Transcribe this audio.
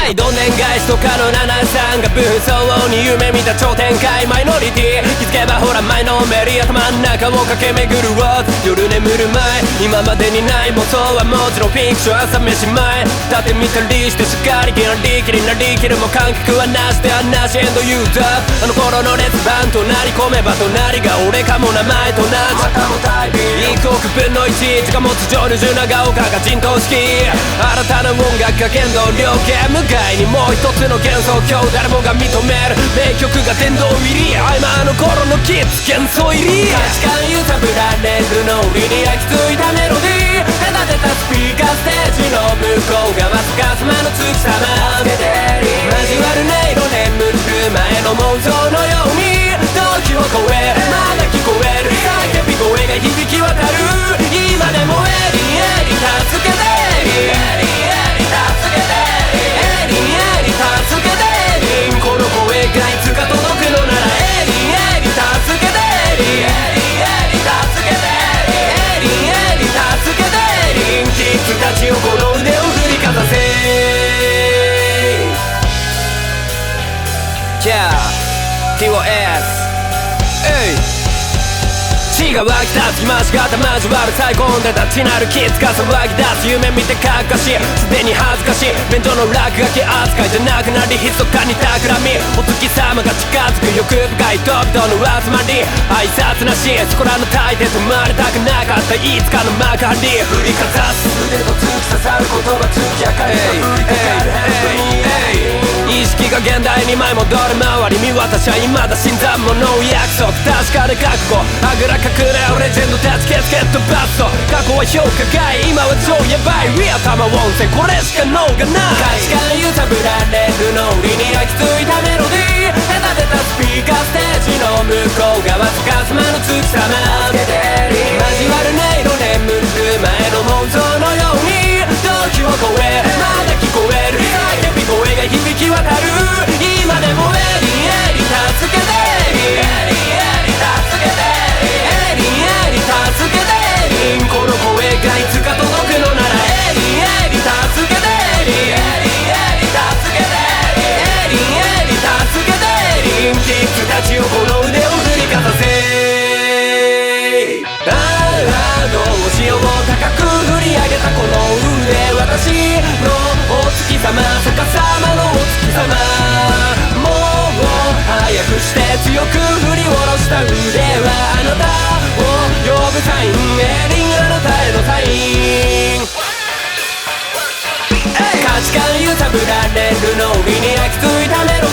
どんでん返しとかの73が分相応に夢見た超展開マイノリティ気づけばほら前のめり頭ん中を駆け巡るわ夜眠る前今までにない妄想はもちろんフィクション朝飯前立ってみたりしてしっかり気のりきりなりきるも感覚はなしで話エンドユーザーあの頃の列番となり込めば隣が俺かも名前となっちゃったもタイピング1億分の1時間持つ上流長岡が陣頭指揮新たな音楽が剣道両家向かいにもう一つの幻想郷誰もが認める名曲が殿堂入り今あの頃のキッズ幻想入り価値観揺さぶられるの売りに焼き付いたメロディー隔てたスピーカーステージの向こう側すかすまの月様交わる音色眠る前の妄想のように時を超えまだ聞こえる叫び声が響き渡る今でもエリエリ助けてエリエリ助けてエリエリ助けてこの声がいつか届くのならエリエリ助けてエリエリ助けてエリエリ助けてキッズたちをこの腕を振りかざせTOS 血が湧き立つ今しがた交わる最高んでたちなるキッズが騒ぎ出す夢見てかっかしすでに恥ずかしい便所の落書き扱いじゃなくなり密かに企みお月様が近づく欲深い人々の集まり挨拶なしそこらの大で止まりたくなかったいつかの幕張振りかざす腕と突き刺さる言葉突き明かりが降りかかるヘッドに意識が現代に舞い戻る周り見渡しは未だ新参者の約束確かで覚悟あぐらかくれレジェンドたちケツケットバスト過去は評価外今は超ヤバいリア玉温泉これしか能がない価値観揺さぶられるの売りに焼き付いたメロディー隔てたスピーカーステージの向こう側すかすまの月様交わる音色眠る前の妄想のように時を超えまだ聞こえる叫び声が響き渡る今でもエリエリ助けてエリエリ助けてエリエリ助けてこの声がいつか届くのならエリエリ助けてエリエリ助けてエリエリ助けてキッズたちをこの腕を振りかざせああどうしよう高く振り上げたこの腕私のお月様逆さまのお月様もう早くして強く振り下ろした腕はあなたを呼ぶサインエリンあなたへのサイン価値観揺さぶられるの売りに焼き付いたメロ